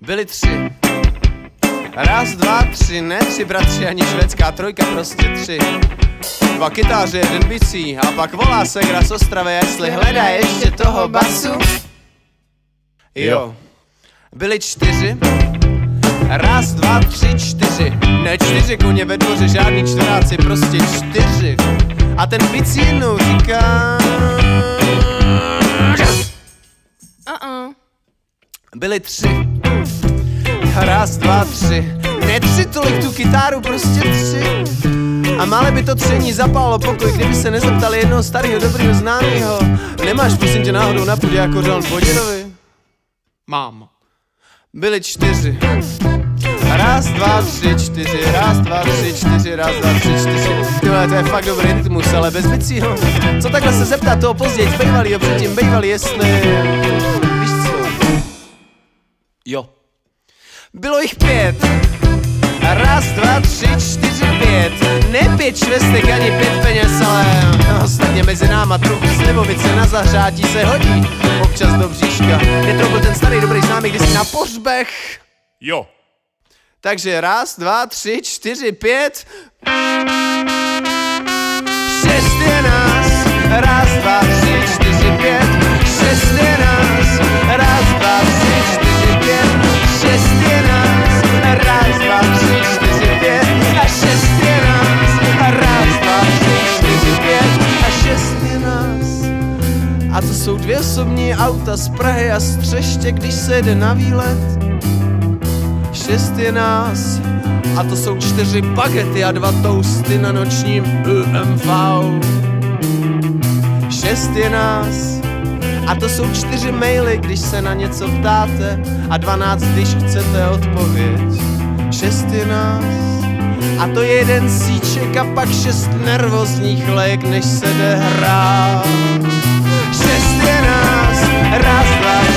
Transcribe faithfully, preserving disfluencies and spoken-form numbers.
Byli tři. Raz, dva, tři, ne tři bratři, ani švédská trojka, prostě tři. Dva kytáři, jeden bicí, a pak volá segra z Ostravy, jestli hledá ještě toho basu. Jo. Byli čtyři. Raz, dva, tři, čtyři. Ne čtyři koně ve dvoře, žádný čtveráci, prostě čtyři. A ten bicí jednou říká... Uh-uh. Byli tři. Raz, dva, tři. Ne tři, tolik tu kytáru, prostě tři. A mále by to tření zapálilo pokoj, kdyby se nezeptali jednoho starého dobrýho známýho. Nemáš prosím tě náhodou na půdě jako John Poděrovi? Mám. Byli čtyři. Raz, dva, tři, čtyři, raz, dva, tři, čtyři, raz, dva, tři, čtyři. Tyhle, to je fakt dobrý rytmus, ale bez bicího. Co takhle se zeptat toho později, bejvalýho předtím, bejvalý, jestli... Víš co? Jo. Bylo jich pět. Raz, dva, tři, čtyři, pět. Ne pět švestek ani pět peněz, ale ostatně mezi náma trochu slivovice na zahřátí se hodí. Občas do bříška. Je to byl ten starý dobrý známý kdysi na pohřbech. Jo. Takže raz, dva, tři, čtyři, pět. Šest je nás. Raz, dva, tři, čtyři, pět. Šest je nás. Raz, dva, tři, čtyři, pět. Šest je nás. Raz, dva, tři, čtyři, pět. A šest je nás. Raz, dva, tři, čtyři, pět. A šest je nás. A to jsou dvě osobní auta z Prahy a z Třeště, když se jede na výlet. Šest je nás. A to jsou čtyři bagety a dva toasty na nočním U M V. Šest je nás. A to jsou čtyři maily, když se na něco ptáte. A dvanáct, když chcete odpověď. Šest je nás. A to je jeden síček a pak šest nervózních lék, než se jde hrát. Šest je nás. Raz, dva,